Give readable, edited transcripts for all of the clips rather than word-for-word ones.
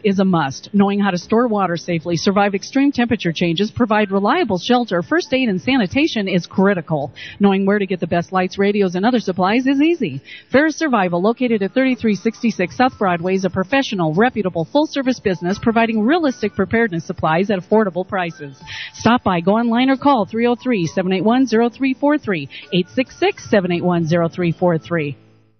is a must. Knowing how to store water safely, survive extreme temperature changes, provide reliable shelter, first aid, and sanitation is critical. Knowing where to get the best lights, radios, and other supplies is easy. Ferris Survival, located at 3366 South Broadway, is a professional, reputable, full-service business providing realistic preparedness supplies at affordable prices. Stop by, go online, or call 303-781-0343, 866-781-0343.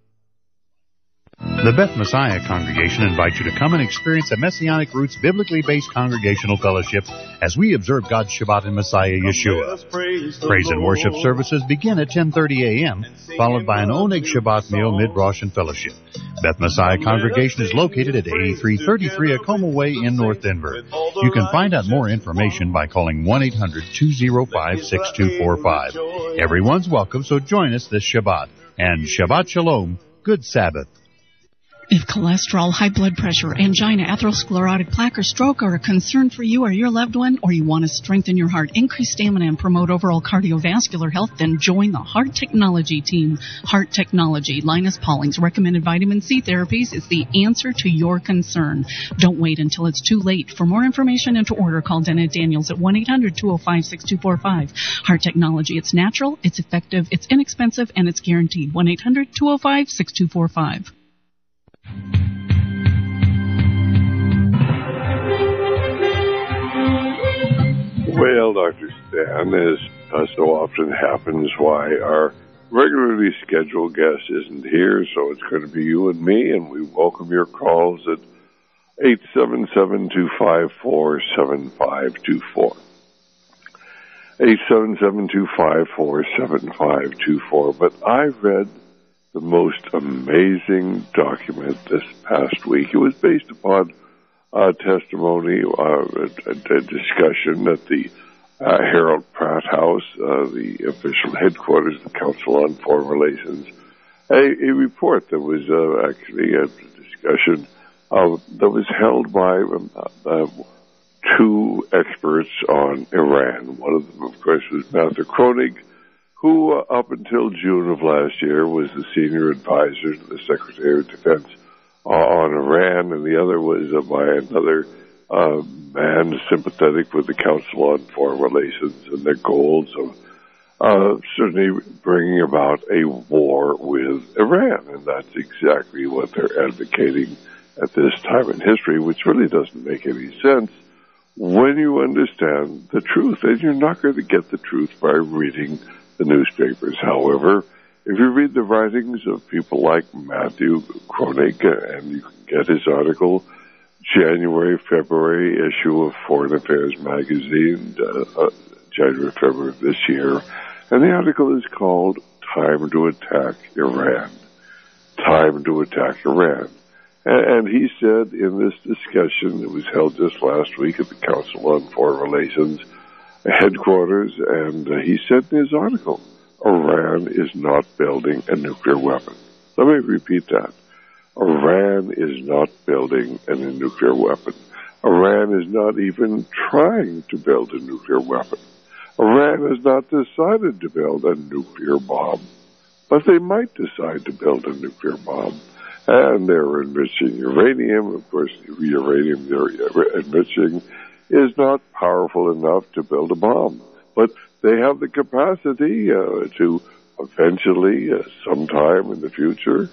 The Beth Messiah Congregation invites you to come and experience a Messianic Roots biblically based congregational fellowship as we observe God's Shabbat in Messiah Yeshua. Praise and worship services begin at 10:30 a.m., followed by an Oneg Shabbat meal, mid-Rosh, and fellowship. Beth Messiah Congregation is located at 8333 Acoma Way in North Denver. You can find out more information by calling 1-800-205-6245. Everyone's welcome, so join us this Shabbat. And Shabbat Shalom, good Sabbath. If cholesterol, high blood pressure, angina, atherosclerotic plaque, or stroke are a concern for you or your loved one, or you want to strengthen your heart, increase stamina, and promote overall cardiovascular health, then join the Heart Technology team. Heart Technology, Linus Pauling's recommended vitamin C therapies, is the answer to your concern. Don't wait until it's too late. For more information and to order, call Dana Daniels at 1-800-205-6245. Heart Technology, it's natural, it's effective, it's inexpensive, and it's guaranteed. 1-800-205-6245. Well, Dr. Stan, as so often happens, why our regularly scheduled guest isn't here, so it's going to be you and me, and we welcome your calls at 877-254-7524. 877-254-7524. But I read the most amazing document this past week. It was based upon a testimony, a discussion at the Harold Pratt House, the official headquarters of the Council on Foreign Relations, a report that was actually a discussion that was held by two experts on Iran. One of them, of course, was Matthew Kronig, who up until June of last year was the senior advisor to the Secretary of Defense on Iran, and the other was by another man sympathetic with the Council on Foreign Relations and their goals of certainly bringing about a war with Iran, and that's exactly what they're advocating at this time in history, which really doesn't make any sense when you understand the truth, and you're not going to get the truth by reading the newspapers. However, if you read the writings of people like Matthew Kronig, and you can get his article, January, February issue of Foreign Affairs magazine, January, February of this year, and the article is called Time to Attack Iran. Time to Attack Iran. And he said in this discussion that was held just last week at the Council on Foreign Relations headquarters, and he said in his article, Iran is not building a nuclear weapon. Let me repeat that. Iran is not building a nuclear weapon. Iran is not even trying to build a nuclear weapon. Iran has not decided to build a nuclear bomb, but they might decide to build a nuclear bomb. And they're enriching uranium. Of course, the uranium they're enriching is not powerful enough to build a bomb. But they have the capacity to eventually, sometime in the future,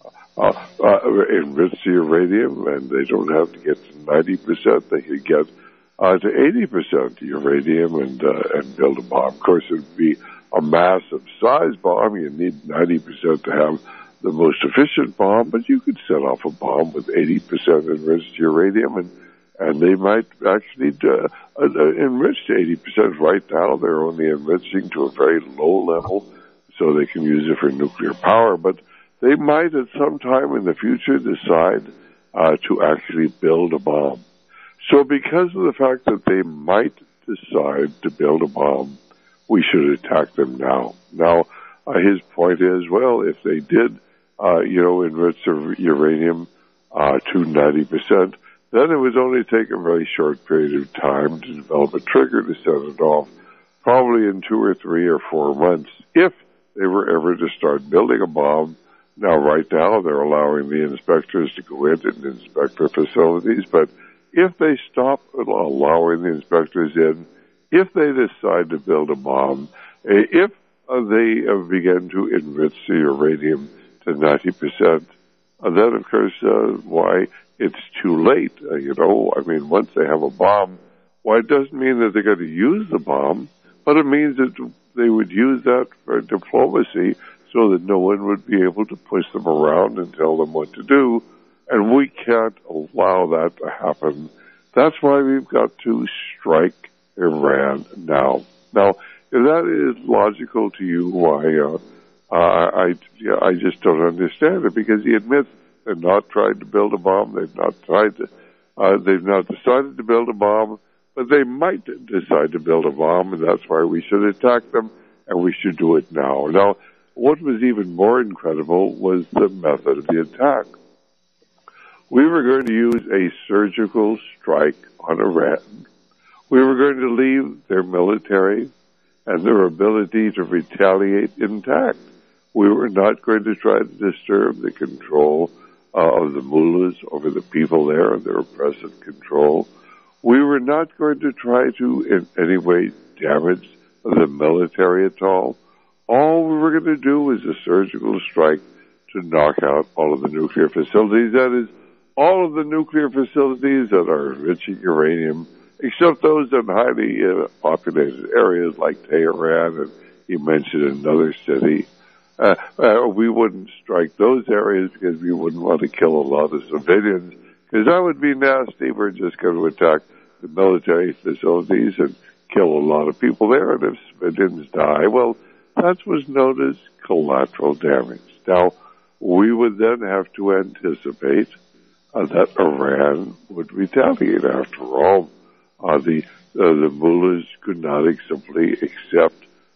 enrich the uranium, and they don't have to get to 90%. They could get to 80% uranium and build a bomb. Of course, it would be a massive size bomb. You need 90% to have the most efficient bomb, but you could set off a bomb with 80% enriched uranium, and they might actually enrich to 80%. Right now, they're only enriching to a very low level, so they can use it for nuclear power, but they might at some time in the future decide to actually build a bomb. So because of the fact that they might decide to build a bomb, we should attack them now. Now, his point is, well, if they did enrich the uranium to 90%, then it would only take a very short period of time to develop a trigger to set it off, probably in 2 or 3 or 4 months. If they were ever to start building a bomb, Now, right now, they're allowing the inspectors to go in and inspect their facilities, but if they stop allowing the inspectors in, if they decide to build a bomb, if they begin to enrich the uranium to 90%, then, of course, why it's too late. Once they have a bomb, why it doesn't mean that they're going to use the bomb, but it means that they would use that for diplomacy so that no one would be able to push them around and tell them what to do. And we can't allow that to happen. That's why we've got to strike Iran now. Now, if that is logical to you, why, I just don't understand it, because he admits they've not tried to build a bomb. They've not decided to build a bomb, but they might decide to build a bomb, and that's why we should attack them, and we should do it now. Now, what was even more incredible was the method of the attack. We were going to use a surgical strike on Iran. We were going to leave their military and their ability to retaliate intact. We were not going to try to disturb the control of the mullahs over the people there and their oppressive control. We were not going to try to in any way damage the military at all. All we were going to do was a surgical strike to knock out all of the nuclear facilities. That is, all of the nuclear facilities that are enriching uranium, except those in highly populated areas like Tehran, and he mentioned another city. We wouldn't strike those areas because we wouldn't want to kill a lot of civilians, because that would be nasty. We're just going to attack the military facilities and kill a lot of people there, and if civilians die, well, that was known as collateral damage. Now, we would then have to anticipate that Iran would retaliate. After all, the mullahs could not simply accept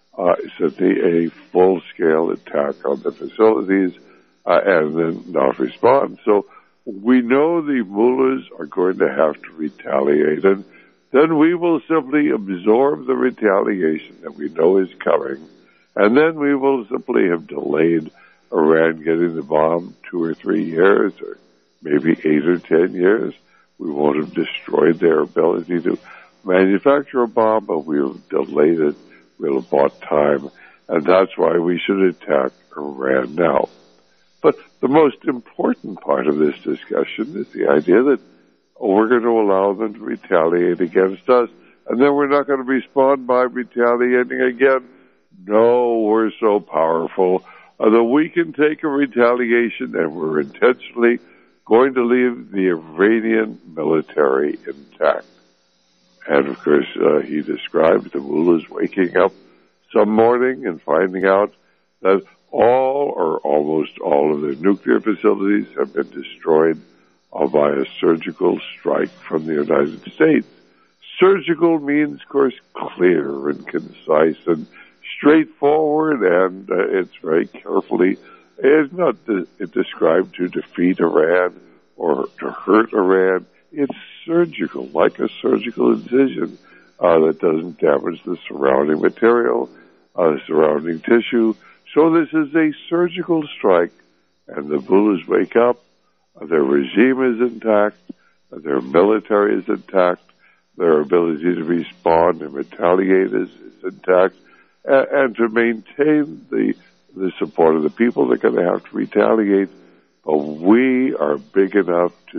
a full-scale attack on the facilities and then not respond. So we know the mullahs are going to have to retaliate, and then we will simply absorb the retaliation that we know is coming, and then we will simply have delayed Iran getting the bomb 2 or 3 years, or maybe 8 or 10 years. We won't have destroyed their ability to manufacture a bomb, but we'll have delayed it. We'll have bought time, and that's why we should attack Iran now. But the most important part of this discussion is the idea that we're going to allow them to retaliate against us, and then we're not going to respond by retaliating again. No, we're so powerful that we can take a retaliation, and we're intentionally going to leave the Iranian military intact. And, of course, he described the mullahs waking up some morning and finding out that all or almost all of their nuclear facilities have been destroyed by a surgical strike from the United States. Surgical means, of course, clear and concise and straightforward, and it's very carefully. It's not described to defeat Iran or to hurt Iran. It's surgical, like a surgical incision that doesn't damage the surrounding material, surrounding tissue. So this is a surgical strike, and the mullahs wake up. Their regime is intact. Their military is intact. Their ability to respond and retaliate is intact. And to maintain the support of the people, they're going to have to retaliate. But we are big enough to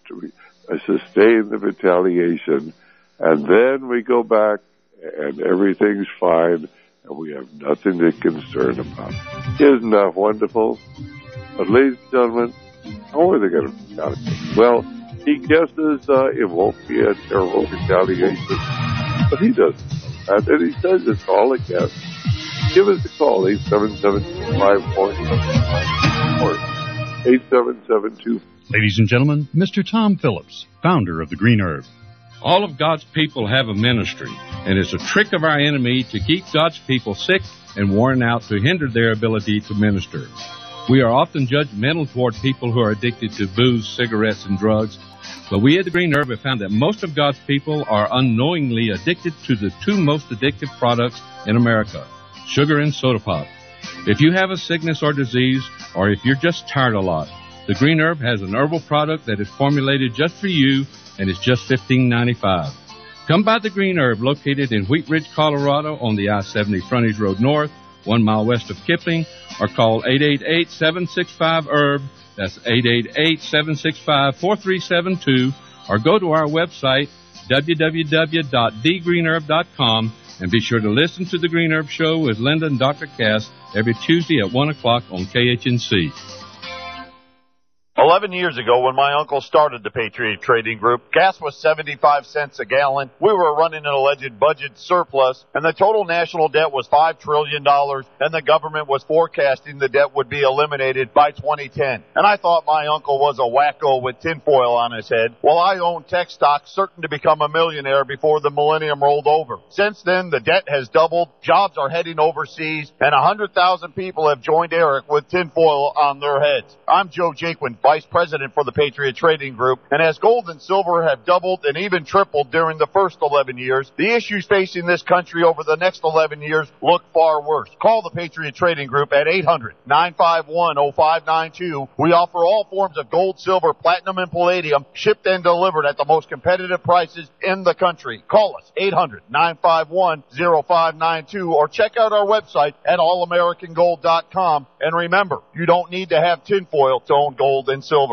sustain the retaliation, and then we go back and everything's fine, and we have nothing to concern about. Isn't that wonderful? But ladies and gentlemen, how are they going to retaliate? Well, he guesses it won't be a terrible retaliation, but he doesn't. And he says it's all a guess. Give us a call, 877-254-7754. 877-254. Ladies and gentlemen, Mr. Tom Phillips, founder of the Green Herb. All of God's people have a ministry, and it's a trick of our enemy to keep God's people sick and worn out to hinder their ability to minister. We are often judgmental toward people who are addicted to booze, cigarettes, and drugs, but we at the Green Herb have found that most of God's people are unknowingly addicted to the two most addictive products in America, sugar and soda pop. If you have a sickness or disease, or if you're just tired a lot, the Green Herb has an herbal product that is formulated just for you, and it's just $15.95. Come by the Green Herb, located in Wheat Ridge, Colorado, on the I-70 Frontage Road North, 1 mile west of Kipling, or call 888-765-HERB. That's 888-765-4372, or go to our website, www.thegreenherb.com, and be sure to listen to The Green Herb Show with Linda and Dr. Cass every Tuesday at 1 o'clock on KHNC. 11 years ago, when my uncle started the Patriot Trading Group, gas was 75 cents a gallon. We were running an alleged budget surplus, and the total national debt was $5 trillion, and the government was forecasting the debt would be eliminated by 2010. And I thought my uncle was a wacko with tinfoil on his head. Well, I owned tech stocks, certain to become a millionaire before the millennium rolled over. Since then, the debt has doubled, jobs are heading overseas, and 100,000 people have joined Eric with tinfoil on their heads. I'm Joe Jaquin, Vice President for the Patriot Trading Group, and as gold and silver have doubled and even tripled during the first 11 years, the issues facing this country over the next 11 years look far worse. Call the Patriot Trading Group at 800-951-0592. We offer all forms of gold, silver, platinum, and palladium, shipped and delivered at the most competitive prices in the country. Call us, 800-951-0592, or check out our website at allamericangold.com. And remember, you don't need to have tinfoil to own gold and silver.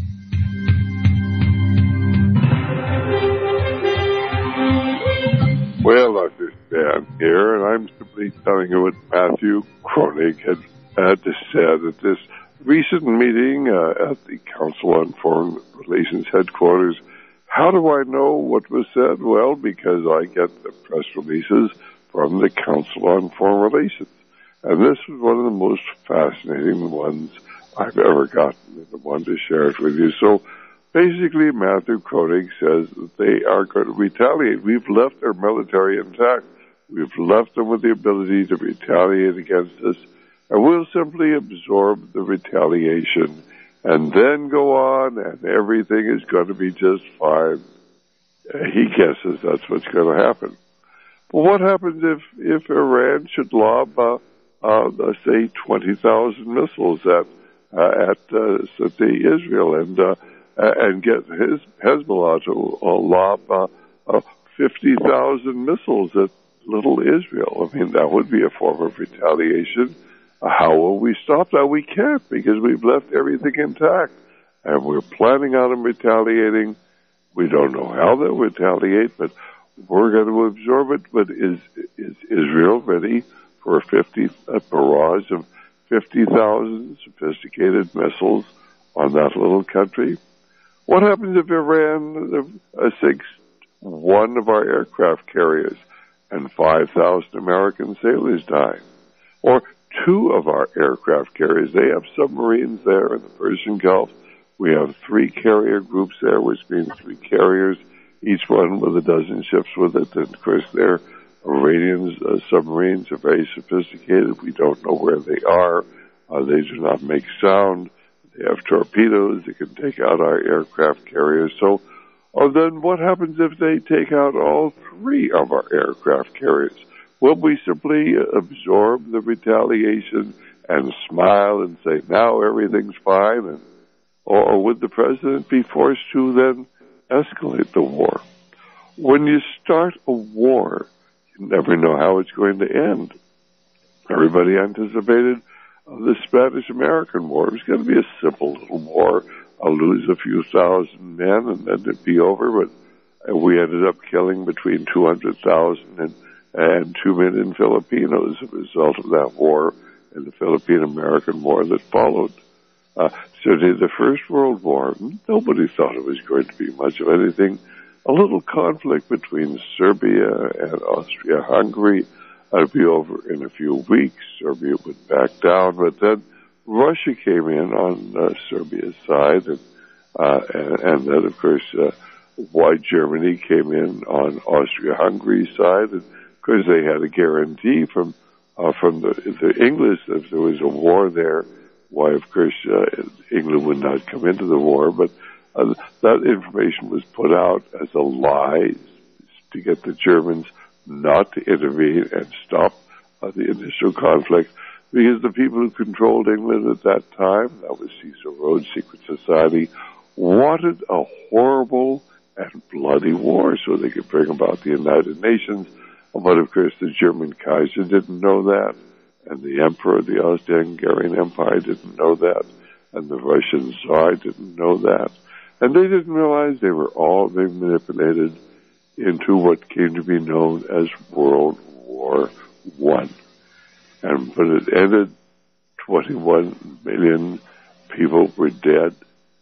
Well, Dr. Stan here, and I'm simply telling you what Matthew Kronig had to say at this recent meeting at the Council on Foreign Relations headquarters. How do I know what was said? Well, because I get the press releases from the Council on Foreign Relations. And this was one of the most fascinating ones I've ever gotten, and I wanted to share it with you. So basically, Matthew Kronig says that they are going to retaliate. We've left our military intact. We've left them with the ability to retaliate against us, and we'll simply absorb the retaliation and then go on, and everything is going to be just fine. He guesses that's what's going to happen. But what happens if Iran should lob, let's say, 20,000 missiles at Israel and get Hezbollah to lob 50,000 missiles at little Israel? I mean, that would be a form of retaliation. How will we stop that? We can't, because we've left everything intact, and we're planning on them retaliating. We don't know how they'll retaliate, but we're going to absorb it. But is Israel ready for a barrage of 50,000 sophisticated missiles on that little country? What happens if Iran sinks one of our aircraft carriers and 5,000 American sailors die? Or two of our aircraft carriers? They have submarines there in the Persian Gulf. We have 3 carrier groups there, which means 3 carriers, each one with a dozen ships with it. And of course, their Iranian submarines are very sophisticated. We don't know where they are. They do not make sound. They have torpedoes that can take out our aircraft carriers. So then what happens if they take out all 3 of our aircraft carriers? Will we simply absorb the retaliation and smile and say, now everything's fine? Or would the president be forced to then escalate the war? When you start a war, you never know how it's going to end. Everybody anticipated the Spanish-American War. It was going to be a simple little war. I'll lose a few thousand men and then it'd be over. But we ended up killing between 200,000 and 2 million Filipinos as a result of that war and the Philippine-American War that followed. So the First World War, nobody thought it was going to be much of anything. A little conflict between Serbia and Austria-Hungary. It'd be over in a few weeks. Serbia would back down, but then Russia came in on Serbia's side, and then, of course, White Germany came in on Austria-Hungary's side, and of course they had a guarantee from the English that if there was a war there, why, of course, England would not come into the war, but that information was put out as a lie to get the Germans not to intervene and stop the initial conflict. because the people who controlled England at that time, that was Cecil Rhodes' secret society, wanted a horrible and bloody war so they could bring about the United Nations. But of course the German Kaiser didn't know that, and the Emperor of the Austro-Hungarian Empire didn't know that, and the Russian Tsar didn't know that. And they didn't realize they were all being manipulated into what came to be known as World War I. And when it ended, 21 million people were dead.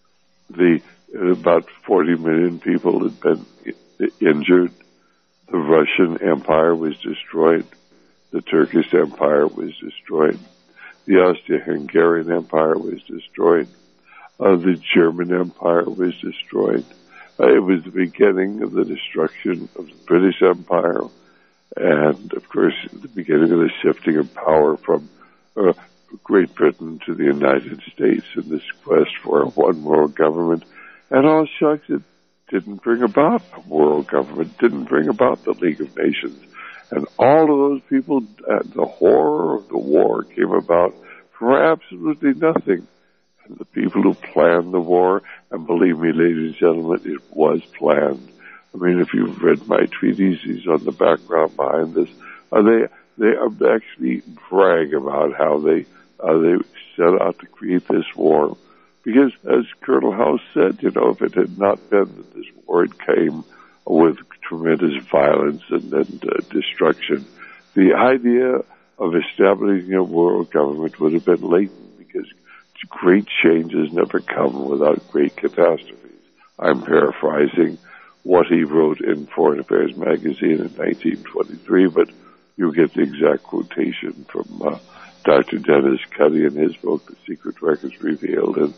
About 40 million people had been injured. The Russian Empire was destroyed. The Turkish Empire was destroyed. The Austro-Hungarian Empire was destroyed. The German Empire was destroyed. It was the beginning of the destruction of the British Empire, and of course the beginning of the shifting of power from Great Britain to the United States in this quest for a one world government. And all shucks, it didn't bring about a world government, didn't bring about the League of Nations. And all of those people, the horror of the war came about for absolutely nothing. And the people who planned the war, and believe me, ladies and gentlemen, it was planned. I mean, if you've read my treatises on the background behind this, they actually brag about how they set out to create this war. Because, as Colonel House said, if it had not been that this war came with tremendous violence and destruction, the idea of establishing a world government would have been latent, because great changes never come without great catastrophes. I'm paraphrasing what he wrote in Foreign Affairs magazine in 1923, but you get the exact quotation from Dr. Dennis Cuddy in his book, The Secret Records Revealed. And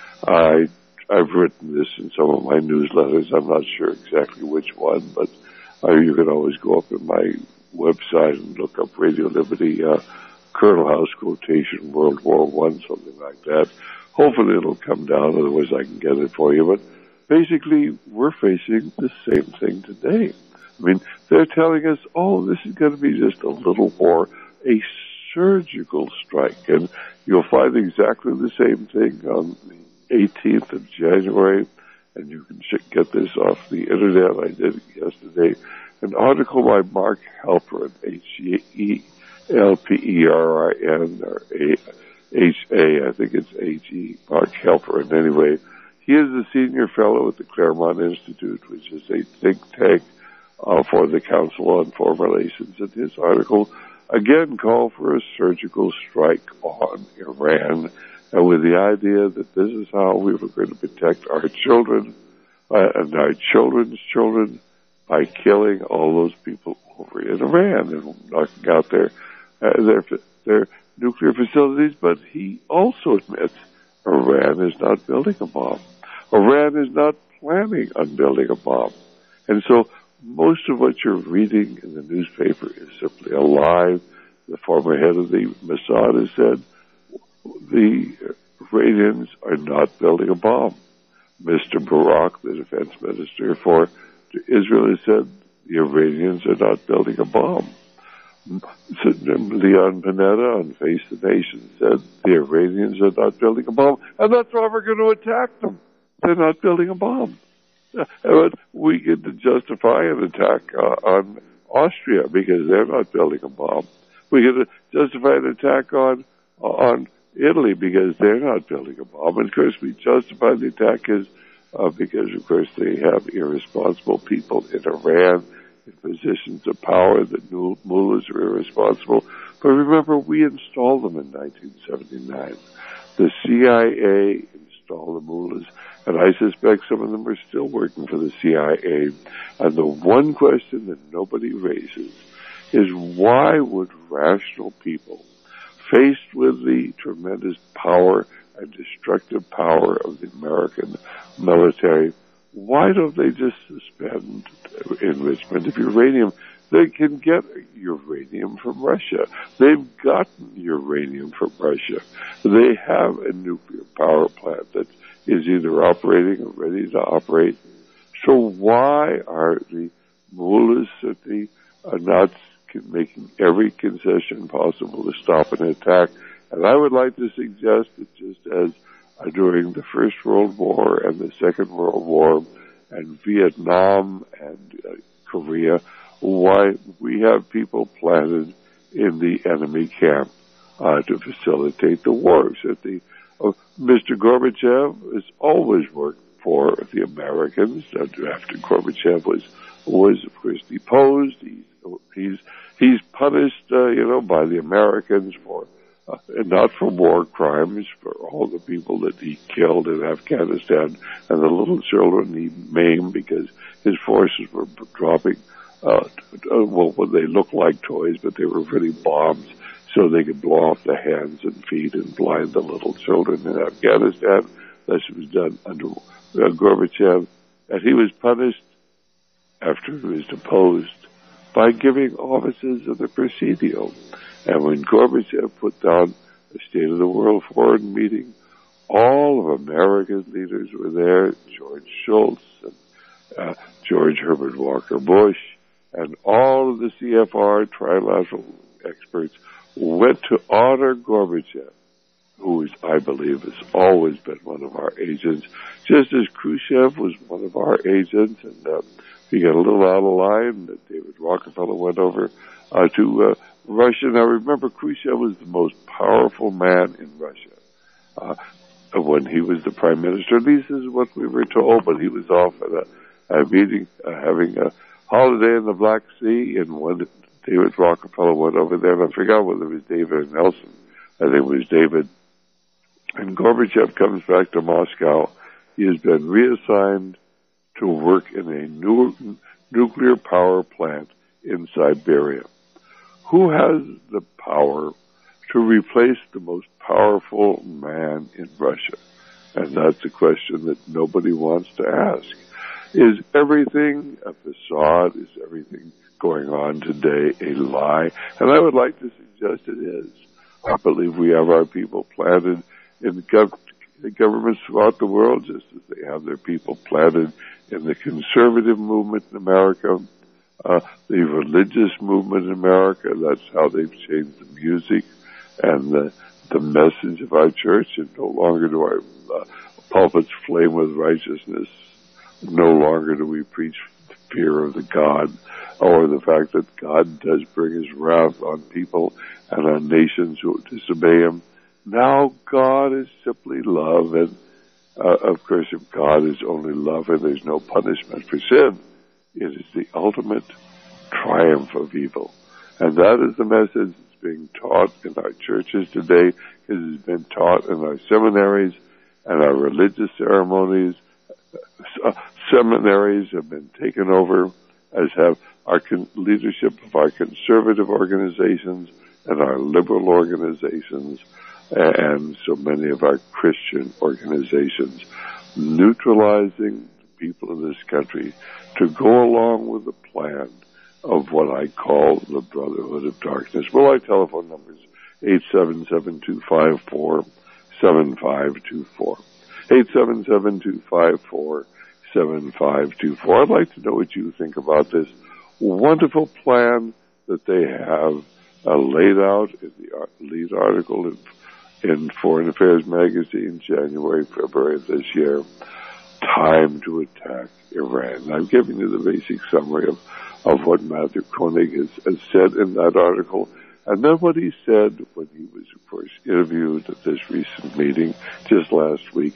I've written this in some of my newsletters. I'm not sure exactly which one, but you can always go up in my website and look up Radio Liberty, Colonel House quotation, World War I, something like that. Hopefully it'll come down, otherwise I can get it for you. But basically, we're facing the same thing today. I mean, they're telling us, this is going to be just a little war, a surgical strike. And you'll find exactly the same thing on the 18th of January, and you can get this off the internet. I did it yesterday. An article by Mark Halperin, H-E-L-P-E-R-I-N, or H-A, I think it's H-E, Mark Halperin. Anyway, he is a senior fellow at the Claremont Institute, which is a think tank for the Council on Foreign Relations. And his article, again, called for a surgical strike on Iran, and with the idea that this is how we were going to protect our children and our children's children by killing all those people over in Iran and knocking out their nuclear facilities. But he also admits Iran is not building a bomb. Iran is not planning on building a bomb. And so most of what you're reading in the newspaper is simply a lie. The former head of the Mossad has said the Iranians are not building a bomb. Mr. Barak, the defense minister for Israel, has said the Iranians are not building a bomb. Leon Panetta on Face the Nation said the Iranians are not building a bomb, and that's why we're going to attack them. They're not building a bomb. But we get to justify an attack on Austria because they're not building a bomb. We get to justify an attack on Italy because they're not building a bomb. And of course, we justify the attack because, of course, they have irresponsible people in Iran in positions of power. The new mullahs are irresponsible. But remember, we installed them in 1979. The CIA installed the mullahs, and I suspect some of them are still working for the CIA. And the one question that nobody raises is, why would rational people, faced with the tremendous power and destructive power of the American military, why don't they just suspend enrichment of uranium? They can get uranium from Russia. They've gotten uranium from Russia. They have a nuclear power plant that is either operating or ready to operate. So why are the mullahs certainly not making every concession possible to stop an attack And I would like to suggest that just as during the First World War and the Second World War and Vietnam and Korea, why we have people planted in the enemy camp to facilitate the wars. Mr. Gorbachev has always worked for the Americans. After Gorbachev was of course deposed, he's punished, by the Americans for not for war crimes, for all the people that he killed in Afghanistan and the little children he maimed because his forces were dropping. Well, they looked like toys, but they were really bombs, so they could blow off the hands and feet and blind the little children in Afghanistan. This was done under Gorbachev, and he was punished after he was deposed by giving offices of the Presidio. And when Gorbachev put down the State of the World Foreign meeting, all of American leaders were there, George Shultz and George Herbert Walker Bush, and all of the CFR trilateral experts went to honor Gorbachev, who is, I believe, has always been one of our agents, just as Khrushchev was one of our agents, and he got a little out of line. David Rockefeller went over to Russia. Now, remember, Khrushchev was the most powerful man in Russia when he was the prime minister. At least this is what we were told, but he was off at a meeting, having a holiday in the Black Sea, and when David Rockefeller went over there, and I forgot whether it was David or Nelson. I think it was David. And Gorbachev comes back to Moscow. He has been reassigned to work in a nuclear power plant in Siberia. Who has the power to replace the most powerful man in Russia? And that's a question that nobody wants to ask. Is everything a facade? Is everything going on today a lie? And I would like to suggest it is. I believe we have our people planted in the governments throughout the world, just as they have their people planted in the conservative movement in America, the religious movement in America. That's how they've changed the music and the message of our church. And no longer do our pulpits flame with righteousness. No longer do we preach fear of the God or the fact that God does bring his wrath on people and on nations who disobey him. Now God is simply love, and of course if God is only love and there's no punishment for sin, it is the ultimate triumph of evil. And that is the message that's being taught in our churches today. It has been taught in our seminaries and our religious ceremonies. Seminaries have been taken over, as have our leadership of our conservative organizations and our liberal organizations and so many of our Christian organizations, neutralizing the people in this country to go along with the plan of what I call the Brotherhood of Darkness. Well, our telephone number is 877-254-7524. 877-254-7524. I'd like to know what you think about this wonderful plan that they have laid out in the lead article in Foreign Affairs magazine, January, February of this year. Time to attack Iran. I'm giving you the basic summary of what Matthew Koenig has said in that article, and then what he said when he was, of course, interviewed at this recent meeting just last week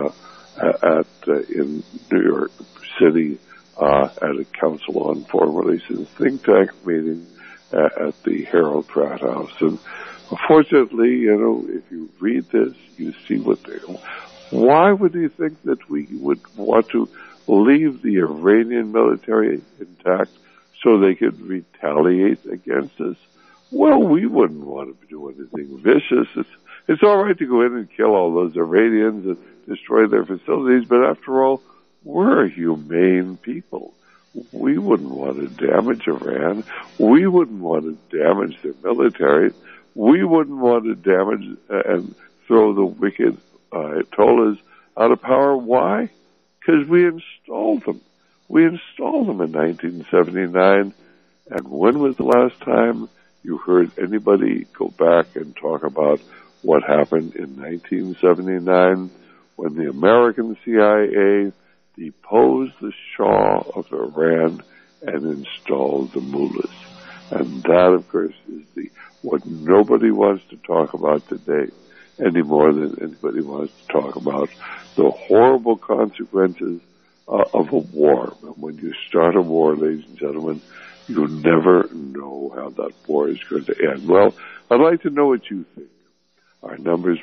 in New York City at a Council on Foreign Relations think tank meeting at the Harold Pratt House. And unfortunately, if you read this, you see why would you think that we would want to leave the Iranian military intact so they could retaliate against us? Well, we wouldn't want to do anything vicious. It's all right to go in and kill all those Iranians and destroy their facilities, but after all, we're a humane people. We wouldn't want to damage Iran. We wouldn't want to damage their military. We wouldn't want to damage and throw the wicked Ayatollahs out of power. Why? Because we installed them. We installed them in 1979. And when was the last time you heard anybody go back and talk about what happened in 1979 when the American CIA deposed the Shah of Iran and installed the mullahs. And that, of course, is what nobody wants to talk about today any more than anybody wants to talk about the horrible consequences of a war. And when you start a war, ladies and gentlemen, you never know how that war is going to end. Well, I'd like to know what you think. Our number is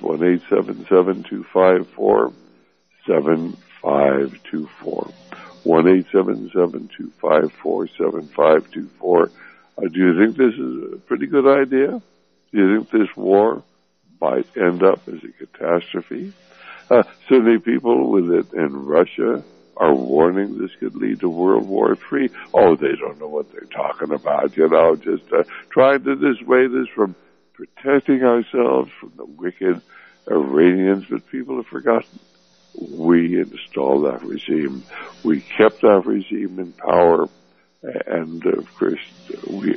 1-877-254-7524. 1-877-254-7524. Do you think this is a pretty good idea? Do you think this war might end up as a catastrophe? Certainly people with it in Russia are warning this could lead to World War III. Oh, they don't know what they're talking about, just trying to dissuade us from protecting ourselves from the wicked Iranians. But people have forgotten. We installed that regime. We kept that regime in power. And, of course, we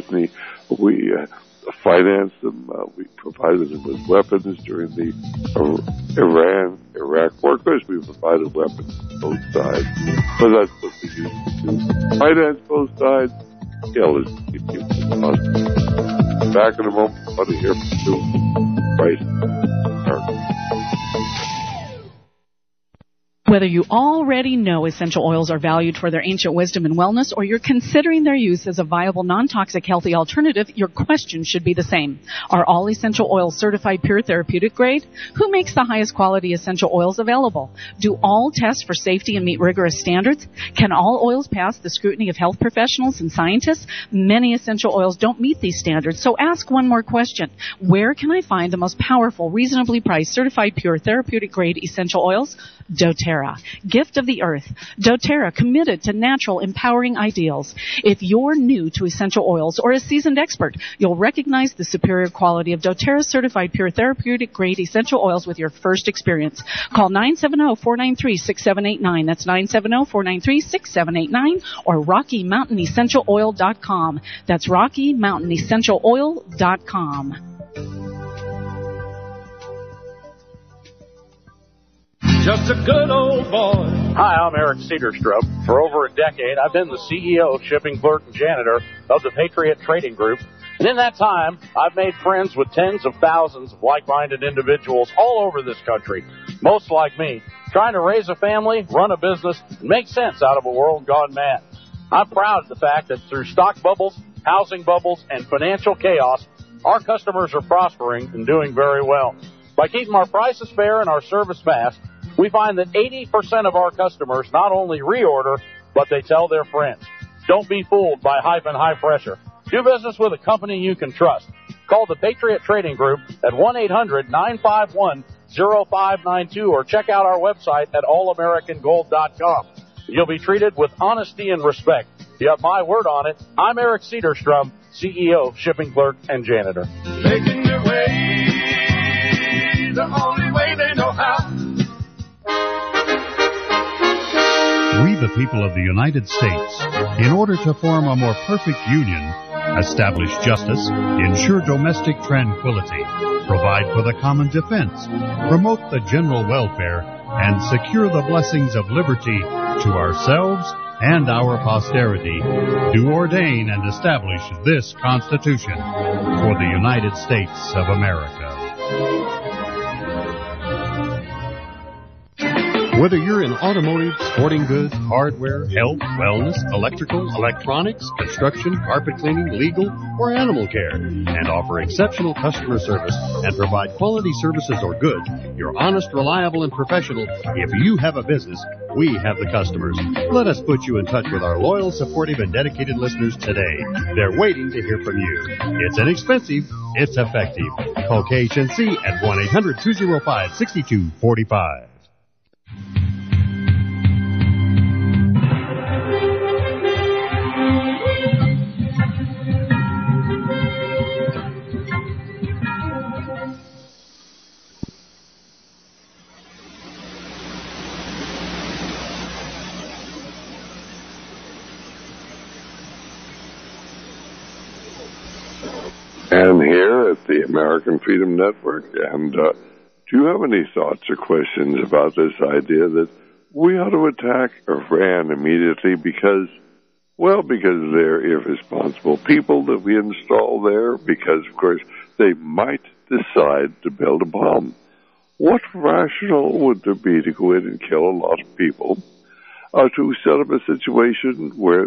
financed them. We provided them with weapons during the Iran-Iraq war. Of course, we provided weapons to both sides. But that's what we used to do. Finance both sides. Let's keep you back in a moment. I want to hear from you. Right. Whether you already know essential oils are valued for their ancient wisdom and wellness, or you're considering their use as a viable, non-toxic, healthy alternative, your question should be the same. Are all essential oils certified pure therapeutic grade? Who makes the highest quality essential oils available? Do all test for safety and meet rigorous standards? Can all oils pass the scrutiny of health professionals and scientists? Many essential oils don't meet these standards, so ask one more question. Where can I find the most powerful, reasonably priced, certified pure therapeutic grade essential oils? doTERRA, gift of the earth. doTERRA, committed to natural, empowering ideals. If you're new to essential oils or a seasoned expert, you'll recognize the superior quality of doTERRA certified pure therapeutic grade essential oils with your first experience. Call 970-493-6789. That's 970-493-6789 or RockyMountainEssentialOil.com. That's RockyMountainEssentialOil.com. Just a good old boy. Hi, I'm Eric Cedarstrup. For over a decade, I've been the CEO, shipping clerk, and janitor of the Patriot Trading Group. And in that time, I've made friends with tens of thousands of like-minded individuals all over this country, most like me, trying to raise a family, run a business, and make sense out of a world gone mad. I'm proud of the fact that through stock bubbles, housing bubbles, and financial chaos, our customers are prospering and doing very well. By keeping our prices fair and our service fast, we find that 80% of our customers not only reorder, but they tell their friends. Don't be fooled by hype and high pressure. Do business with a company you can trust. Call the Patriot Trading Group at 1-800-951-0592 or check out our website at allamericangold.com. You'll be treated with honesty and respect. You have my word on it. I'm Eric Cedarstrom, CEO of Shipping Clerk and Janitor. Making their way the only way they know how. We, the people of the United States, in order to form a more perfect union, establish justice, ensure domestic tranquility, provide for the common defense, promote the general welfare, and secure the blessings of liberty to ourselves and our posterity, do ordain and establish this Constitution for the United States of America. Whether you're in automotive, sporting goods, hardware, health, wellness, electrical, electronics, construction, carpet cleaning, legal, or animal care, and offer exceptional customer service and provide quality services or goods, you're honest, reliable, and professional. If you have a business, we have the customers. Let us put you in touch with our loyal, supportive, and dedicated listeners today. They're waiting to hear from you. It's inexpensive. It's effective. Call KHNC at 1-800-205-6245. And here at the American Freedom Network. And do you have any thoughts or questions about this idea that we ought to attack Iran immediately because they're irresponsible people that we install there, because, of course, they might decide to build a bomb. What rationale would there be to go in and kill a lot of people, to set up a situation where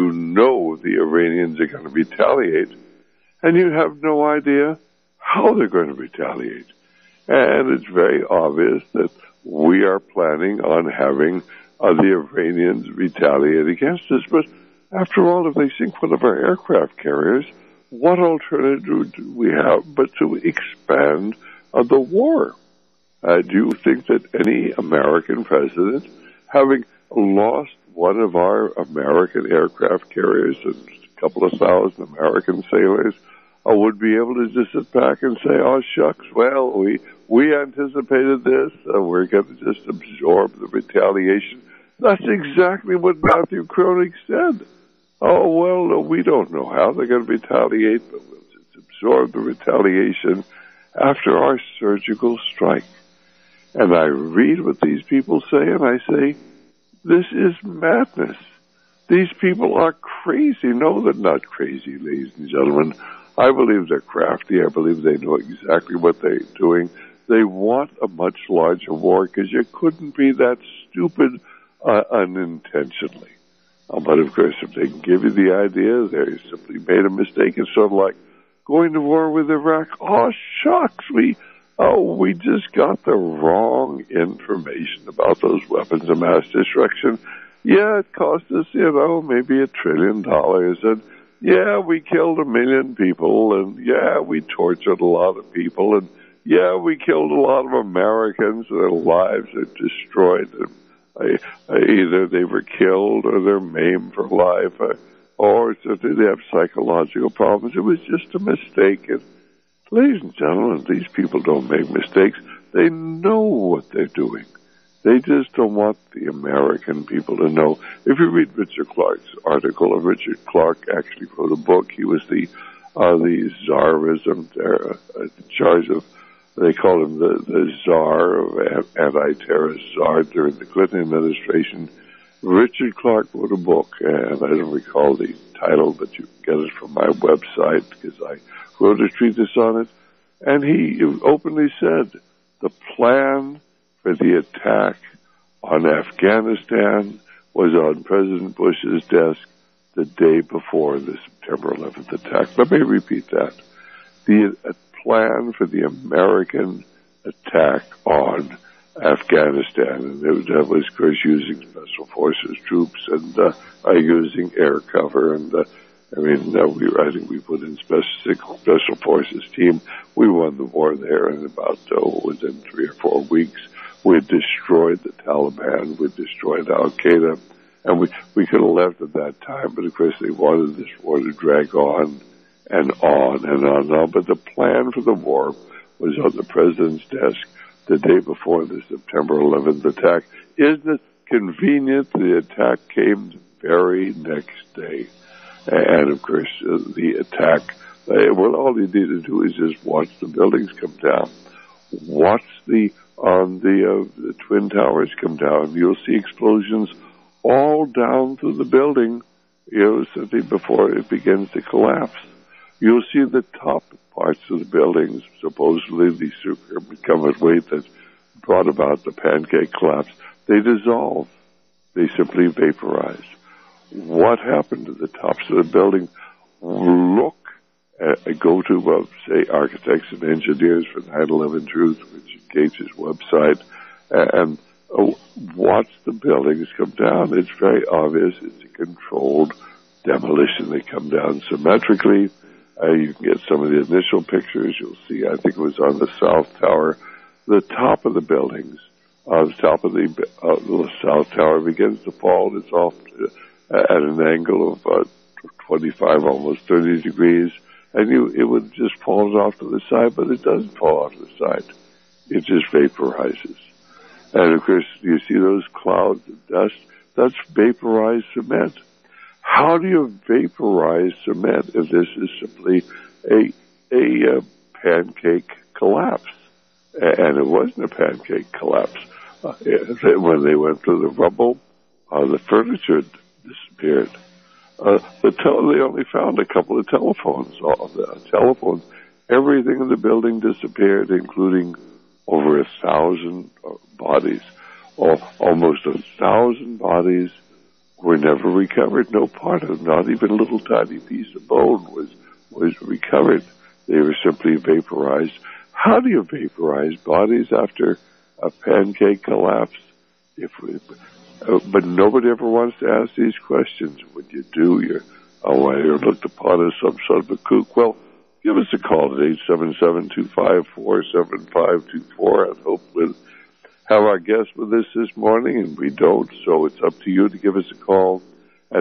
the Iranians are going to retaliate, and you have no idea how they're going to retaliate? And it's very obvious that we are planning on having the Iranians retaliate against us. But after all, if they sink one of our aircraft carriers, what alternative do we have but to expand the war? Do you think that any American president, having lost one of our American aircraft carriers and a couple of thousand American sailors, would be able to just sit back and say, oh, shucks, well, we anticipated this, we're going to just absorb the retaliation? That's exactly what Matthew Kronig said. Oh, well, no, we don't know how they're going to retaliate, but we'll just absorb the retaliation after our surgical strike. And I read what these people say, and I say, this is madness. These people are crazy. No, they're not crazy, ladies and gentlemen. I believe they're crafty. I believe they know exactly what they're doing. They want a much larger war because you couldn't be that stupid unintentionally. But, of course, if they can give you the idea, they simply made a mistake. It's sort of like going to war with Iraq. Oh, shucks, we just got the wrong information about those weapons of mass destruction. Yeah, it cost us, maybe $1 trillion. And, yeah, we killed 1 million people. And, yeah, we tortured a lot of people. And, yeah, we killed a lot of Americans. Their lives are destroyed. Either they were killed or they're maimed for life, or they have psychological problems. It was just a mistake. And, ladies and gentlemen, these people don't make mistakes. They know what they're doing. They just don't want the American people to know. If you read Richard Clark's article, Richard Clark actually wrote a book. He was the Tsarism in charge of, they called him the Tsar of anti-terrorist Tsar during the Clinton administration. Richard Clark wrote a book, and I don't recall the title, but you can get it from my website because I wrote a treatise on it. And he openly said the plan for the attack on Afghanistan was on President Bush's desk the day before the September 11th attack. Let me repeat that. The plan for the American attack on Afghanistan, and that was, of course, using Special Forces troops and using air cover. And I think we put in Special Forces team. We won the war there in about within 3 or 4 weeks. We had destroyed the Taliban. We destroyed Al Qaeda, and we could have left at that time. But of course, they wanted this war to drag on and on and on and on. But the plan for the war was on the president's desk the day before the September 11th attack. Isn't it convenient the attack came the very next day? And, of course, the attack, all you need to do is just watch the buildings come down. Watch the Twin Towers come down. You'll see explosions all down through the building, simply before it begins to collapse. You'll see the top parts of the buildings, supposedly the superconducting weight that brought about the pancake collapse. They dissolve. They simply vaporize. What happened to the tops of the building? Go to, say, Architects and Engineers for 9/11 Truth, Richard Gates' website, and watch the buildings come down. It's very obvious. It's a controlled demolition. They come down symmetrically. You can get some of the initial pictures. You'll see, I think it was on the South Tower, the top of the buildings, the top of the South Tower begins to fall. It's off at an angle of 25, almost 30 degrees, and it would just fall off to the side, but it doesn't fall off to the side. It just vaporizes. And, of course, you see those clouds of dust? That's vaporized cement. How do you vaporize cement if this is simply a a pancake collapse. And it wasn't a pancake collapse. When they went through the rubble, the furniture disappeared. They only found a couple of telephones. Everything in the building disappeared, including over 1,000 bodies. Almost 1,000 bodies were never recovered. No part of them, not even a little tiny piece of bone was recovered. They were simply vaporized. How do you vaporize bodies after a pancake collapse? But nobody ever wants to ask these questions. When you do, you're looked upon as some sort of a kook. Well, give us a call at 877-254-7524. I hope we'll have our guest with us this morning, and we don't, so it's up to you to give us a call at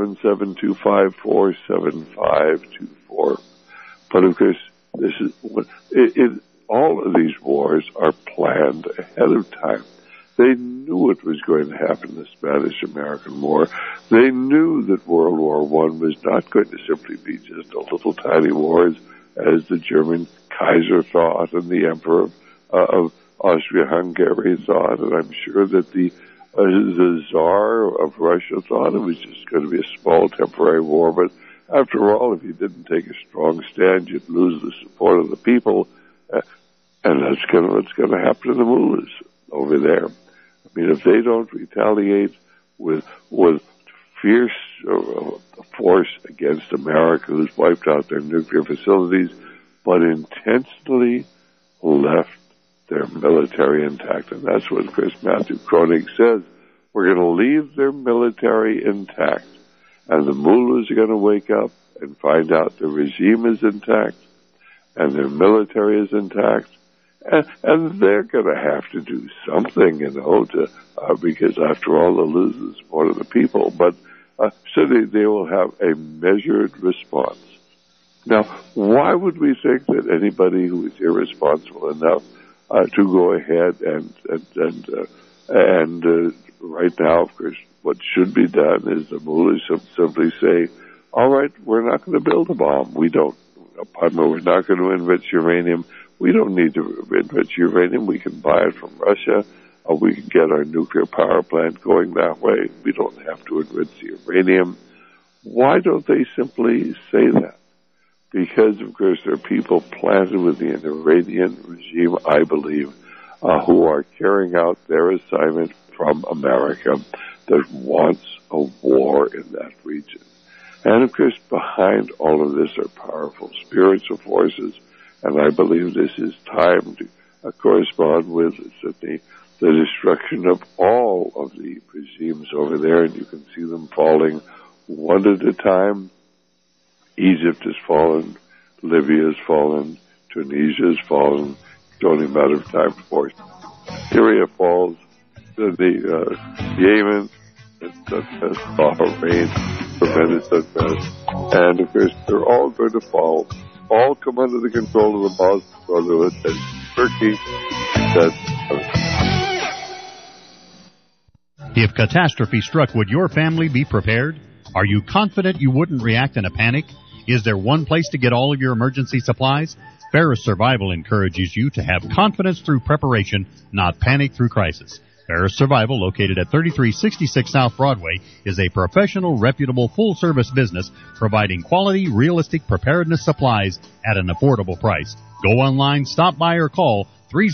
877-254-7524. But of course, this is all of these wars are planned ahead of time. They knew it was going to happen, the Spanish-American War. They knew that World War I was not going to simply be just a little tiny war, as the German Kaiser thought and the Emperor of Austria-Hungary thought, and I'm sure that the Tsar of Russia thought it was just going to be a small temporary war. But after all, if you didn't take a strong stand, you'd lose the support of the people, and that's what's going to happen to the mullahs over there. I mean, if they don't retaliate with fierce force against America, who's wiped out their nuclear facilities, but intentionally left their military intact. And that's what Chris Matthew Kronig says. We're going to leave their military intact. And the mullahs are going to wake up and find out the regime is intact and their military is intact. And they're going to have to do something, because after all, they'll lose the support of the people. But so they will have a measured response. Now, why would we think that anybody who is irresponsible enough to go ahead and right now, of course, what should be done is the mullahs simply say, all right, we're not going to build a bomb. We're not going to enrich uranium. We don't need to enrich uranium. We can buy it from Russia. We can get our nuclear power plant going that way. We don't have to enrich the uranium. Why don't they simply say that? Because, of course, there are people planted within the Iranian regime, I believe, who are carrying out their assignment from America that wants a war in that region. And, of course, behind all of this are powerful spiritual forces, and I believe this is time to correspond with the destruction of all of the regimes over there, and you can see them falling one at a time. Egypt has fallen, Libya has fallen, Tunisia has fallen. It's only a matter of time before Syria falls. Yemen, Bahrain, tremendous unrest, and of course they're all going to fall. All come under the control of the Muslim Brotherhood and Turkey. If catastrophe struck, would your family be prepared? Are you confident you wouldn't react in a panic? Is there one place to get all of your emergency supplies? Ferris Survival encourages you to have confidence through preparation, not panic through crisis. Ferris Survival, located at 3366 South Broadway, is a professional, reputable, full-service business providing quality, realistic preparedness supplies at an affordable price. Go online, stop by, or call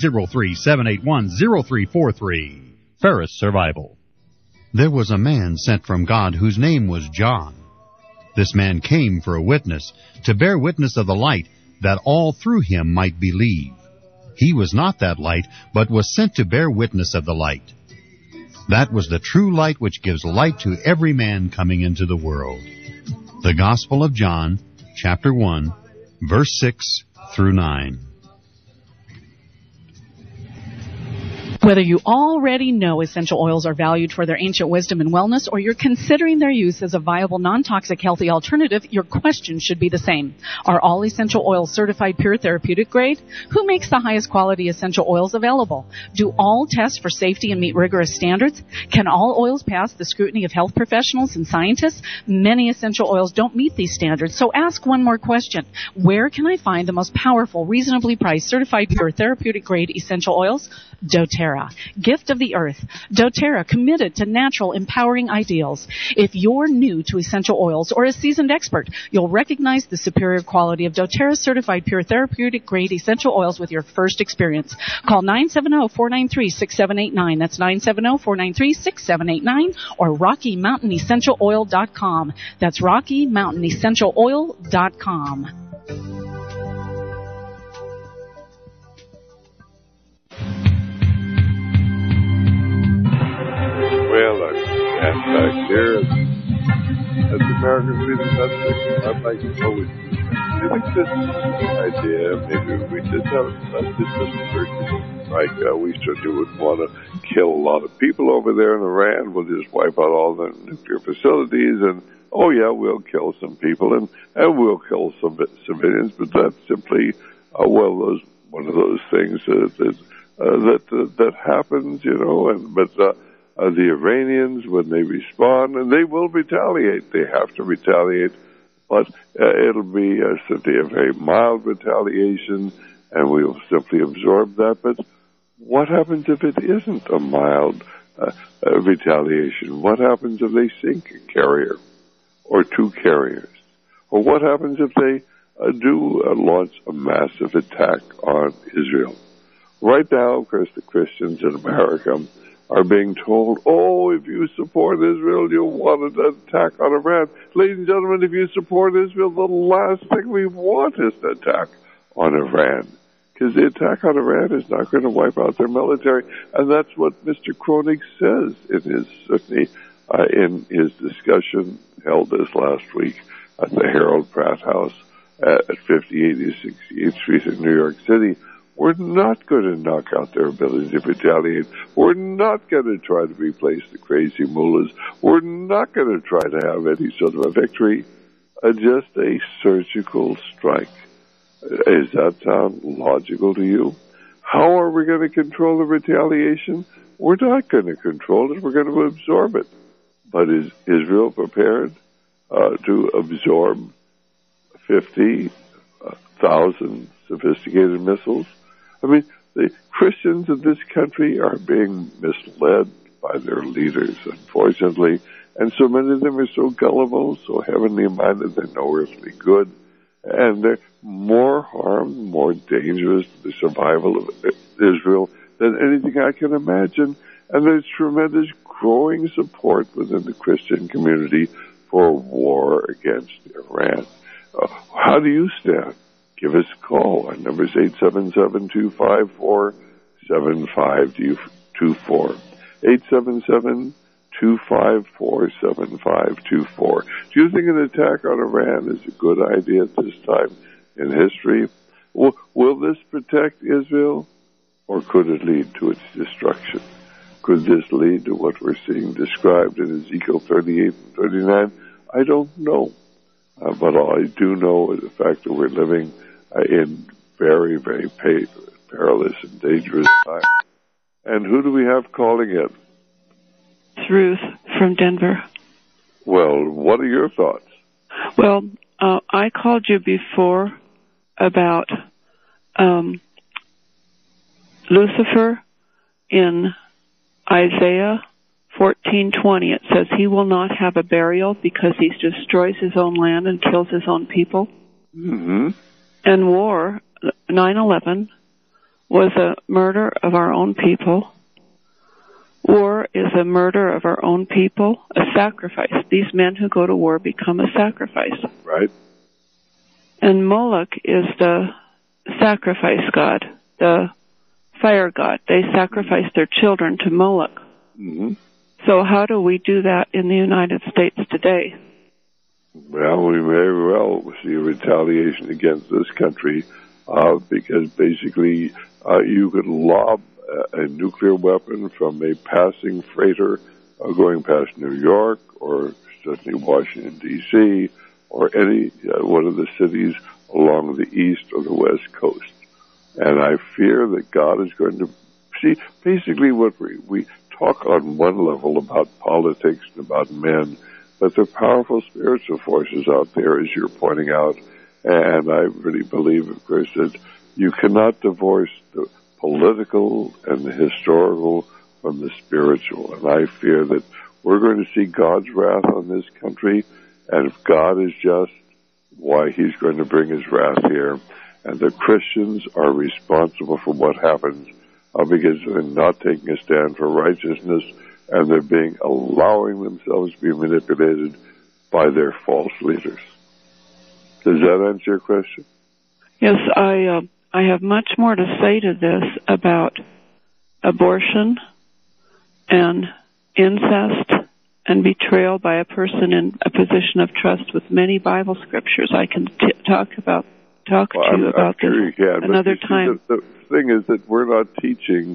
303-781-0343. Ferris Survival. There was a man sent from God whose name was John. This man came for a witness, to bear witness of the light, that all through him might believe. He was not that light, but was sent to bear witness of the light. That was the true light which gives light to every man coming into the world. The Gospel of John, chapter 1, verse 6 through 9. Whether you already know essential oils are valued for their ancient wisdom and wellness, or you're considering their use as a viable, non-toxic, healthy alternative, your question should be the same. Are all essential oils certified pure therapeutic grade? Who makes the highest quality essential oils available? Do all test for safety and meet rigorous standards? Can all oils pass the scrutiny of health professionals and scientists? Many essential oils don't meet these standards, so ask one more question. Where can I find the most powerful, reasonably priced, certified pure therapeutic grade essential oils? doTERRA, gift of the earth. doTERRA, committed to natural, empowering ideals. If you're new to essential oils or a seasoned expert, you'll recognize the superior quality of doTERRA certified pure therapeutic grade essential oils with your first experience. Call 970-493-6789. That's 970-493-6789 or RockyMountainEssentialOil.com. That's RockyMountainEssentialOil.com. Well, I'm back here at the American Freedom Festival. I'd like to know with you. Do you think this idea, maybe we just have like we certainly wouldn't want to kill a lot of people over there in Iran. We'll just wipe out all the nuclear facilities and, oh yeah, we'll kill some people and we'll kill some civilians, but that's simply, one of those things that happens, you know, but the Iranians, when they respond, and they will retaliate. They have to retaliate, but it'll be simply a very mild retaliation, and we'll simply absorb that. But what happens if it isn't a mild retaliation? What happens if they sink a carrier or two carriers? Or what happens if they do launch a massive attack on Israel? Right now, of course, the Christians in America are being told, oh, if you support Israel, you'll want an attack on Iran. Ladies and gentlemen, if you support Israel, the last thing we want is an attack on Iran. Because the attack on Iran is not going to wipe out their military. And that's what Mr. Kronig says in his discussion held this last week at the Harold Pratt House at 5080 68th Street in New York City. We're not going to knock out their ability to retaliate. We're not going to try to replace the crazy mullahs. We're not going to try to have any sort of a victory. Just a surgical strike. Does that sound logical to you? How are we going to control the retaliation? We're not going to control it. We're going to absorb it. But is Israel prepared to absorb 50,000 sophisticated missiles? I mean, the Christians in this country are being misled by their leaders, unfortunately, and so many of them are so gullible, so heavenly minded, they're no earthly good, and they're more harm, more dangerous to the survival of Israel than anything I can imagine. And there's tremendous growing support within the Christian community for war against Iran. How do you stand? Give us a call. Our number is 877-254-7524. 877-254-7524. Do you think an attack on Iran is a good idea at this time in history? Will this protect Israel, or could it lead to its destruction? Could this lead to what we're seeing described in Ezekiel 38 and 39? I don't know. But all I do know is the fact that we're living in very, very perilous and dangerous times. And who do we have calling in? It's Ruth from Denver. Well, what are your thoughts? Well, I called you before about Lucifer in Isaiah 14:20. It says he will not have a burial because he destroys his own land and kills his own people. Mm-hmm. And war, 9/11, was a murder of our own people. War is a murder of our own people, a sacrifice. These men who go to war become a sacrifice. Right. And Moloch is the sacrifice god, the fire god. They sacrifice their children to Moloch. Mm-hmm. So how do we do that in the United States today? Well, we very well see a retaliation against this country because basically you could lob a nuclear weapon from a passing freighter going past New York or certainly Washington, D.C., or any one of the cities along the east or the west coast. And I fear that God is going to see, basically what we talk on one level about politics and about men, but there are powerful spiritual forces out there, as you're pointing out. And I really believe, of course, that you cannot divorce the political and the historical from the spiritual. And I fear that we're going to see God's wrath on this country. And if God is just, why, he's going to bring his wrath here. And the Christians are responsible for what happens because they're not taking a stand for righteousness, and they're allowing themselves to be manipulated by their false leaders. Does that answer your question? Yes, I have much more to say to this about abortion and incest and betrayal by a person in a position of trust with many Bible scriptures. I can talk to you about this another time. The thing is that we're not teaching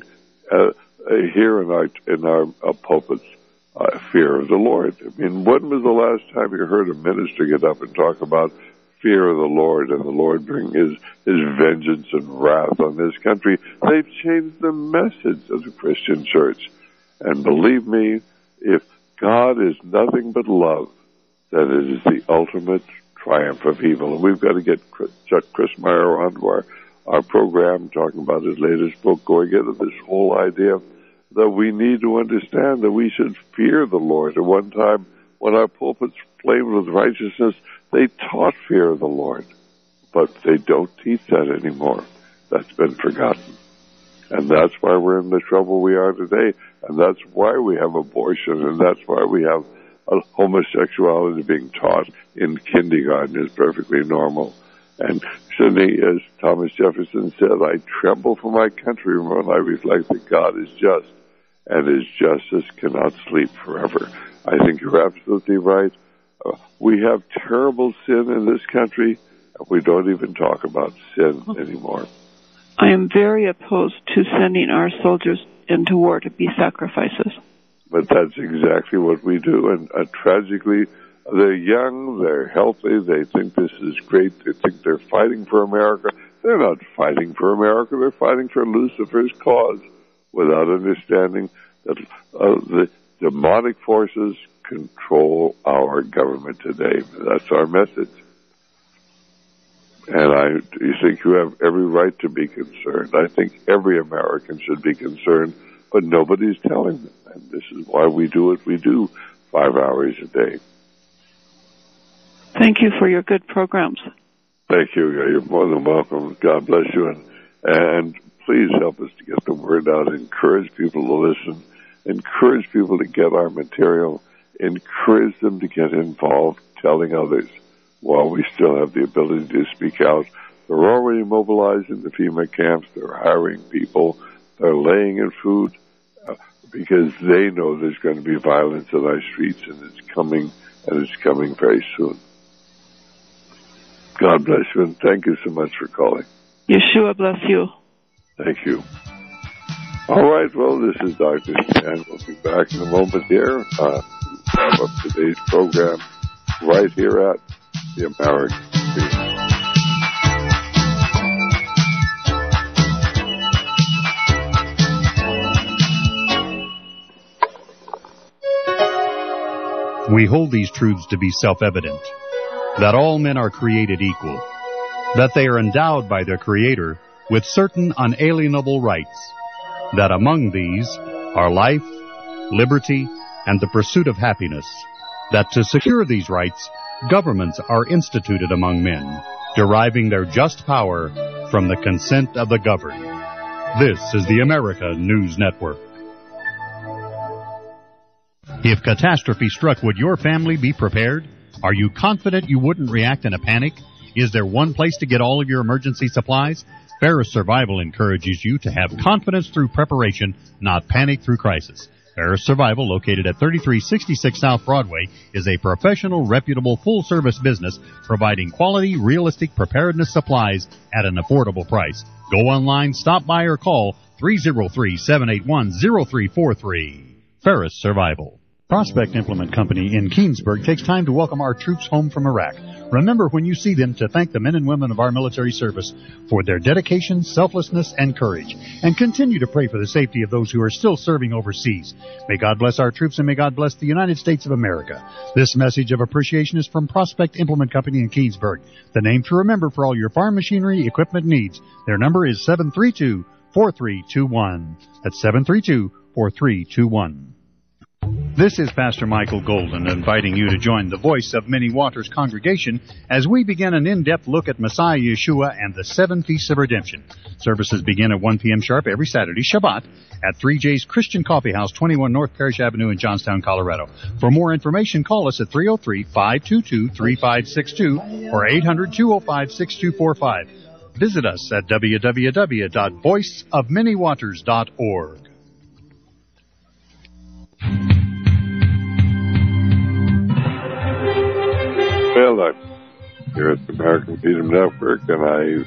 here in our pulpits fear of the Lord. I mean, when was the last time you heard a minister get up and talk about fear of the Lord and the Lord bring his vengeance and wrath on this country? They've changed the message of the Christian church. And believe me, if God is nothing but love, then it is the ultimate triumph of evil. And we've got to get Chuck Crismier onto our program, talking about his latest book, going into this whole idea that we need to understand that we should fear the Lord. At one time, when our pulpits flamed with righteousness, they taught fear of the Lord. But they don't teach that anymore. That's been forgotten. And that's why we're in the trouble we are today. And that's why we have abortion, and that's why we have homosexuality being taught in kindergarten is perfectly normal. And certainly, as Thomas Jefferson said, I tremble for my country when I reflect that God is just, and his justice cannot sleep forever. I think you're absolutely right. We have terrible sin in this country, and we don't even talk about sin anymore. I am very opposed to sending our soldiers into war to be sacrifices. But that's exactly what we do. And tragically, they're young, they're healthy, they think this is great, they think they're fighting for America. They're not fighting for America, they're fighting for Lucifer's cause without understanding that the demonic forces control our government today. That's our message. And you think you have every right to be concerned. I think every American should be concerned, but nobody's telling them. And this is why we do what we do 5 hours a day. Thank you for your good programs. Thank you. You're more than welcome. God bless you. And please help us to get the word out. Encourage people to listen. Encourage people to get our material. Encourage them to get involved, telling others while we still have the ability to speak out. They're already mobilized in the FEMA camps. They're hiring people. They're laying in food because they know there's going to be violence in our streets, and it's coming very soon. God bless you, and thank you so much for calling. Yeshua bless you. Thank you. All right, well, this is Dr. Stan. We'll be back in a moment here to wrap up today's program right here at the American Spirit. We hold these truths to be self-evident, that all men are created equal, that they are endowed by their Creator with certain unalienable rights, that among these are life, liberty, and the pursuit of happiness, that to secure these rights, governments are instituted among men, deriving their just power from the consent of the governed. This is the America News Network. If catastrophe struck, would your family be prepared? Are you confident you wouldn't react in a panic? Is there one place to get all of your emergency supplies? Ferris Survival encourages you to have confidence through preparation, not panic through crisis. Ferris Survival, located at 3366 South Broadway, is a professional, reputable, full-service business providing quality, realistic preparedness supplies at an affordable price. Go online, stop by, or call 303-781-0343. Ferris Survival. Prospect Implement Company in Keansburg takes time to welcome our troops home from Iraq. Remember when you see them to thank the men and women of our military service for their dedication, selflessness, and courage. And continue to pray for the safety of those who are still serving overseas. May God bless our troops and may God bless the United States of America. This message of appreciation is from Prospect Implement Company in Keansburg. The name to remember for all your farm machinery equipment needs. Their number is 732-4321. That's 732-4321. This is Pastor Michael Golden inviting you to join the Voice of Many Waters congregation as we begin an in-depth look at Messiah Yeshua and the 7 Feasts of Redemption. Services begin at 1 p.m. sharp every Saturday, Shabbat, at 3J's Christian Coffee House, 21 North Parish Avenue in Johnstown, Colorado. For more information, call us at 303-522-3562 or 800-205-6245. Visit us at www.voiceofmanywaters.org. Well, I'm here at the American Freedom Network, and I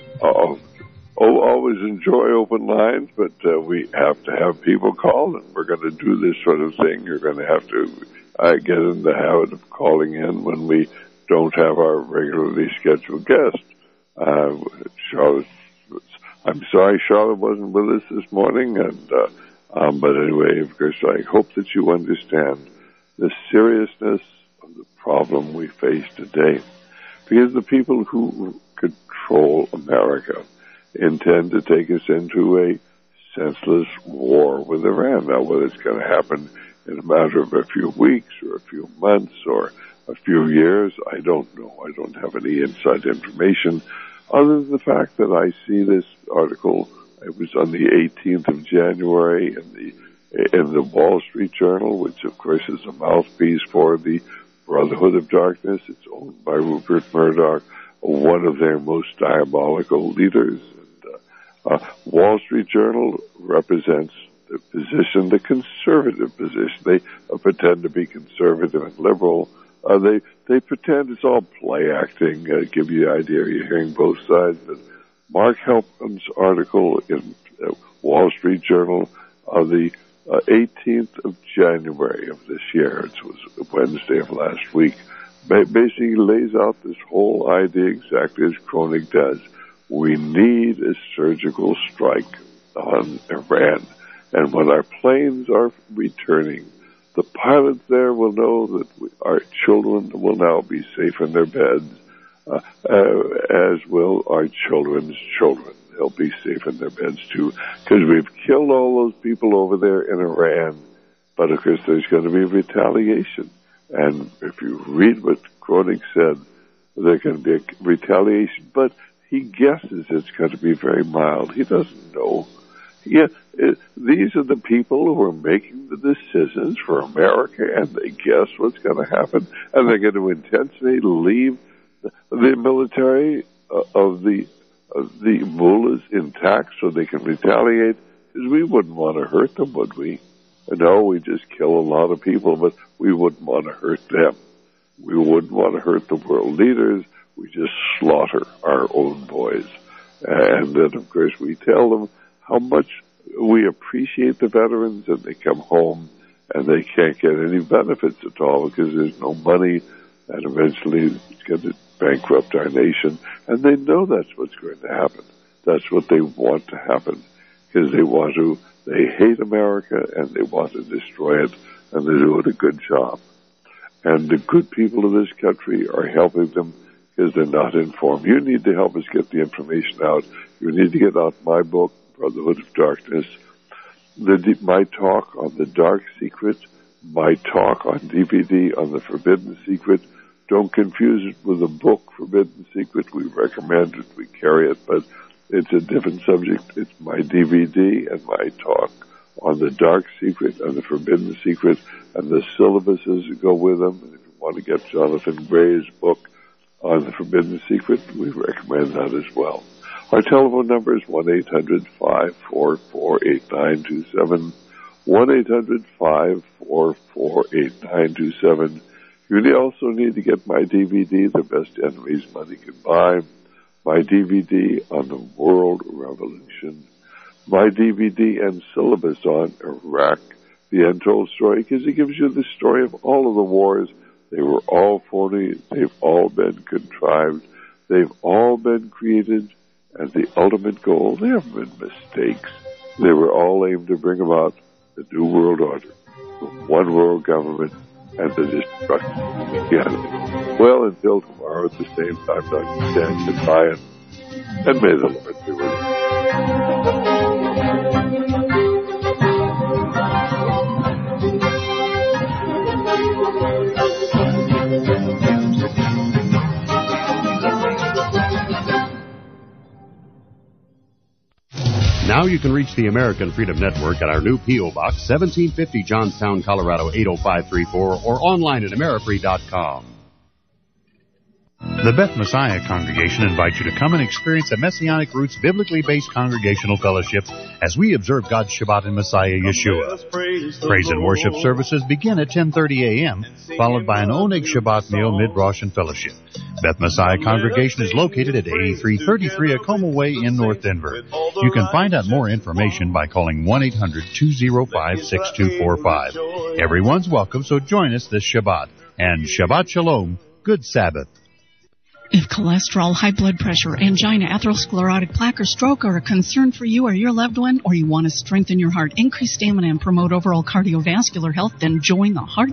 always enjoy open lines, but we have to have people call, and we're going to do this sort of thing. You're going to have to get in the habit of calling in when we don't have our regularly scheduled guest. Charlotte, I'm sorry Charlotte wasn't with us this morning, and but anyway, of course, I hope that you understand the seriousness of the problem we face today, because the people who control America intend to take us into a senseless war with Iran. Now, whether it's going to happen in a matter of a few weeks or a few months or a few years, I don't know. I don't have any inside information other than the fact that I see this article. It was on the 18th of January in the Wall Street Journal, which, of course, is a mouthpiece for the Brotherhood of Darkness. It's owned by Rupert Murdoch, one of their most diabolical leaders. And, Wall Street Journal represents the position, the conservative position. They pretend to be conservative and liberal. They pretend it's all play acting. Give you the idea. You're hearing both sides. But Mark Helpman's article in Wall Street Journal of the 18th of January of this year, it was Wednesday of last week, basically lays out this whole idea exactly as Kronig does. We need a surgical strike on Iran. And when our planes are returning, the pilots there will know that our children will now be safe in their beds, as will our children's children. They'll be safe in their beds, too, because we've killed all those people over there in Iran. But, of course, there's going to be retaliation. And if you read what Kronig said, there can be a retaliation. But he guesses it's going to be very mild. He doesn't know. These are the people who are making the decisions for America, and they guess what's going to happen. And they're going to intentionally leave the military of the mullahs intact so they can retaliate, because we wouldn't want to hurt them, would we? No, we just kill a lot of people, but we wouldn't want to hurt them. We wouldn't want to hurt the world leaders. We just slaughter our own boys. And then, of course, we tell them how much we appreciate the veterans, and they come home and they can't get any benefits at all because there's no money, and eventually it's going to bankrupt our nation. And they know that's what's going to happen. That's what they want to happen, because they hate America and they want to destroy it, and they're doing a good job. And the good people of this country are helping them because they're not informed. You need to help us get the information out. You need to get out my book, Brotherhood of Darkness, my talk on the Dark Secret, my talk on DVD on the Forbidden Secret. Don't confuse it with the book Forbidden Secret. We recommend it, we carry it, but it's a different subject. It's my DVD and my talk on the Dark Secret and the Forbidden Secret and the syllabuses that go with them. And if you want to get Jonathan Gray's book on the Forbidden Secret, we recommend that as well. Our telephone number is 1-800-544-8927, 1-800-544-8927. You also need to get my DVD, The Best Enemies Money Can Buy, my DVD on the World Revolution, my DVD and syllabus on Iraq, the Untold Story, because it gives you the story of all of the wars. They were all phony. They've all been contrived. They've all been created as the ultimate goal. There have been mistakes. They were all aimed to bring about the New World Order, the one world government, and the destruction of humanity. Well, until tomorrow at the same time, Dr. Dan, goodbye, and may the Lord be with you. Now you can reach the American Freedom Network at our new P.O. Box, 1750 Johnstown, Colorado, 80534, or online at Amerifree.com. The Beth Messiah Congregation invites you to come and experience a Messianic Roots biblically based congregational fellowship as we observe God's Shabbat in Messiah Yeshua. Praise and worship services begin at 10:30 a.m., followed by an Oneg Shabbat meal, mid-Rosh, and fellowship. Beth Messiah Congregation is located at 8333 Acoma Way in North Denver. You can find out more information by calling 1-800-205-6245. Everyone's welcome, so join us this Shabbat. And Shabbat Shalom, good Sabbath. If cholesterol, high blood pressure, angina, atherosclerotic plaque, or stroke are a concern for you or your loved one, or you want to strengthen your heart, increase stamina, and promote overall cardiovascular health, then join the Heart